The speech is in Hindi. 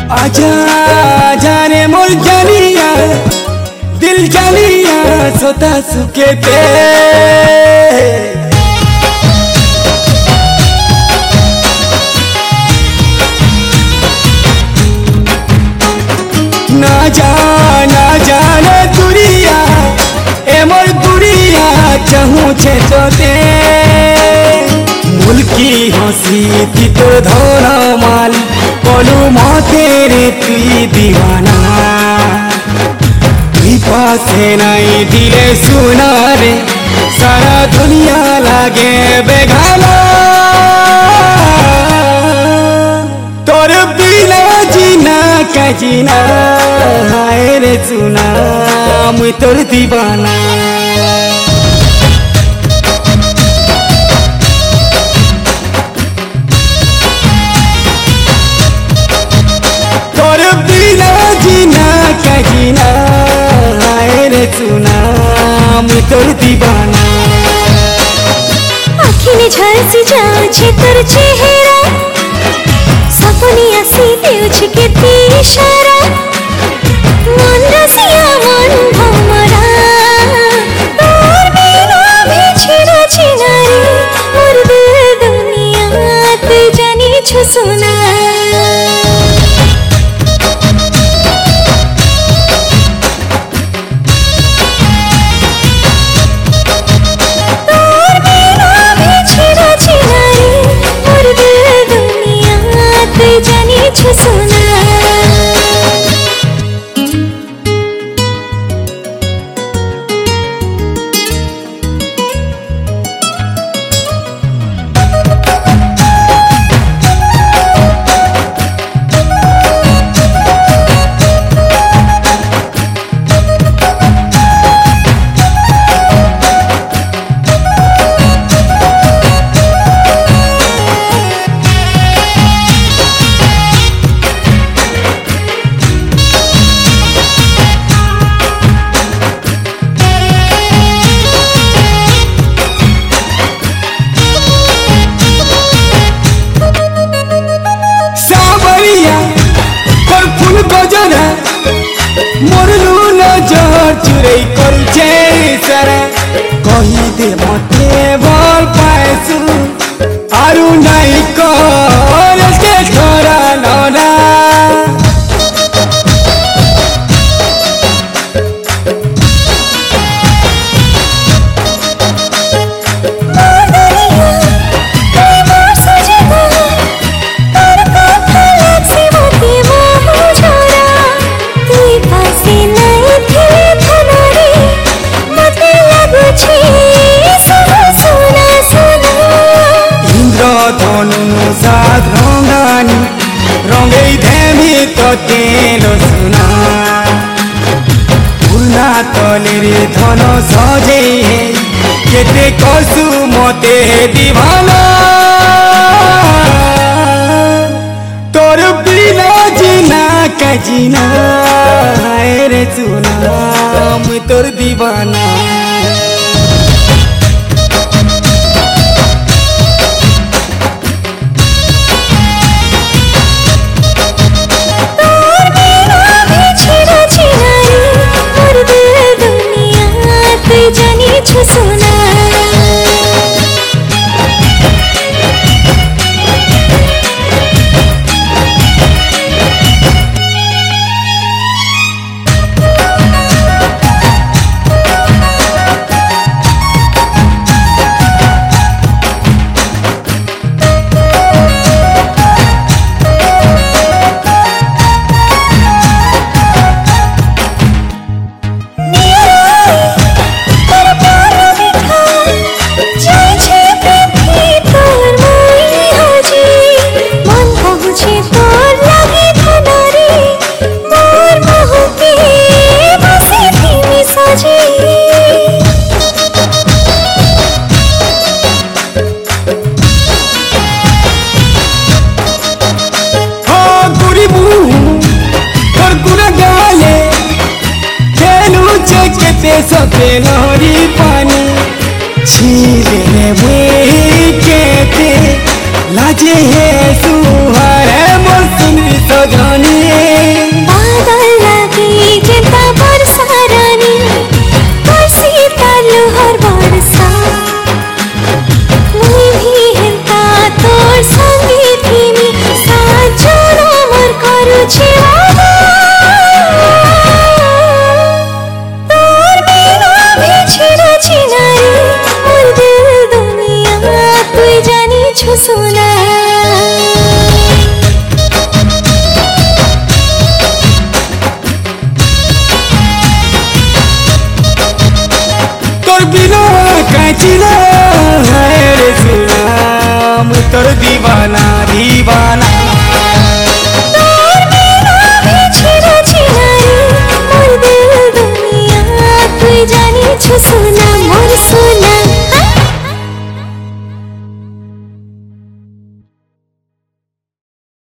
आजा जाने मोर जानिया दिल जानिया सोता सुके पे ना जाने दुरिया ए मोर दुरिया चाहूँ छे तोते मुल्की हंसी थी तो धोना माल बोलू मते रे तुई दीवाना तुई पासे नहीं दिले सुना रे सारा दुनिया लागे बेगाना तोर बिना जीना का जीना हाय रे सुना मुई तोर दीवाना जीना हाय रे सुना मुई तोर दीवाना आखिने झलसी जाउछे तोर चेहरा सपनी आसी देउछे केते इशारा मन रसिया मन भमरा तोर बिना बिछड़ा छिना रे मोर दिल दुनिया तू जानी छु सुना मोर लूना जोर चुरई करछे सारा कही दे मते भल पाएसु आरु नहीं कर के छोरा नौना रंगई धेमी तो तेलो सुना पुना तले रे धन सजे केते कसु मते दीवाना तोर बिना जीना का जीना हाय रे सुना मुई तोर दीवाना सके नहरी पानी छीले मुई केते लाजे है सुहारे मोर सुन सजनी ଶୁଣ